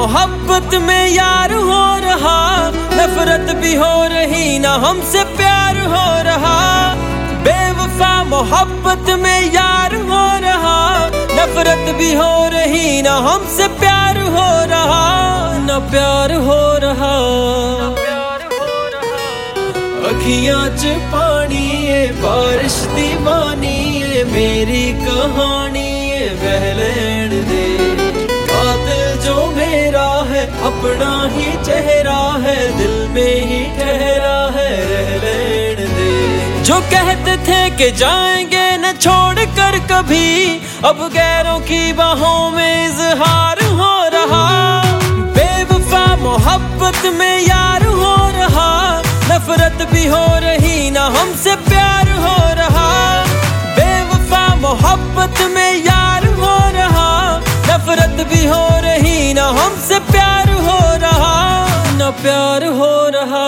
मोहब्बत में यार हो रहा, नफरत भी हो रही ना हमसे प्यार हो रहा। बेवफा मोहब्बत में यार हो रहा, नफरत भी हो रही ना हमसे प्यार हो रहा, ना प्यार हो रहा। अखियां च पानी है बारिश दीवानी है, मेरी कहानी है बह लेन दे। कातिल जो मेरा है अपना ही चेहरा है, दिल में ही ठहरा है रह लेन दे। जो कहते थे कि जाएंगे न छोड़ कर कभी, अब गैरों की बाहों में इजहार हो रहा। बेवफा मोहब्बत में यार हो रहा, नफरत भी हो रही ना हमसे प्यार हो रहा। बेवफा मोहब्बत में यार हो रहा, नफरत भी हो रही ना हमसे प्यार हो रहा, ना प्यार हो रहा।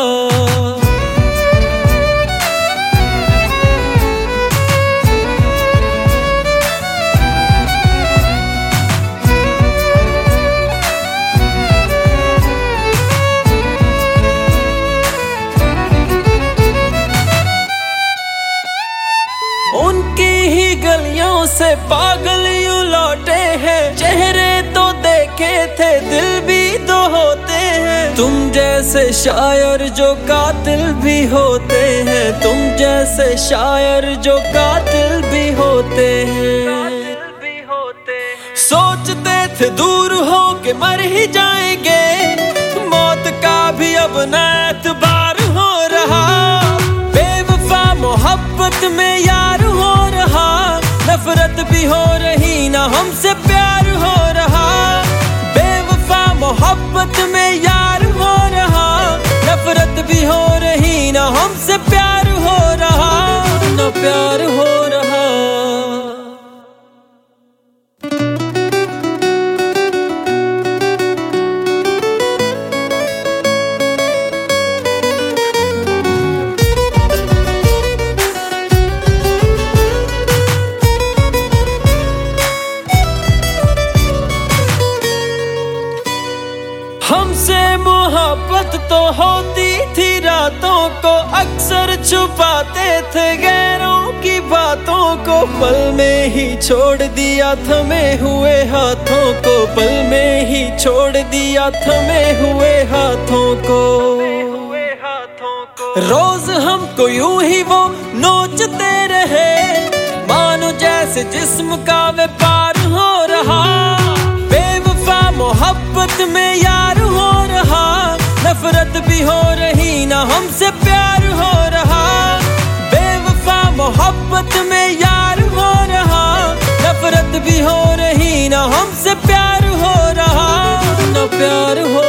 उनकी ही गलियों से पागल यूं लौटे हैं, चेहरे तो देखे थे दिल भी तो होते हैं। तुम जैसे शायर जो कातिल भी होते हैं, तुम जैसे शायर जो कातिल भी होते हैं। सोचते थे दूर हो के मर ही जाएंगे, मौत का भी अब न एतबार हो रहा। बेवफा मोहब्बत में यार हो रहा, नफरत भी हो रही ना हमसे प्यार हो रहा। बेवफा मोहब्बत में यार हो रहा, नफरत भी हो रही ना हमसे प्यार हो रहा, ना प्यार हो रहा। हमसे मोहब्बत तो होती थी रातों को, अक्सर छुपाते थे गैरों की बातों को। पल में ही छोड़ दिया थमे हुए हाथों को, पल में ही छोड़ दिया थमे हुए हाथों को। रोज हमको यूं ही वो नोचते रहे, मानो जैसे जिस्म का व्यापार हो रहा। बेवफा मोहब्बत में यार हो रहा, नफरत भी हो रही ना हमसे प्यार हो रहा। बेवफा मोहब्बत में यार हो रहा, नफरत भी हो रही ना हमसे प्यार हो रहा, ना प्यार हो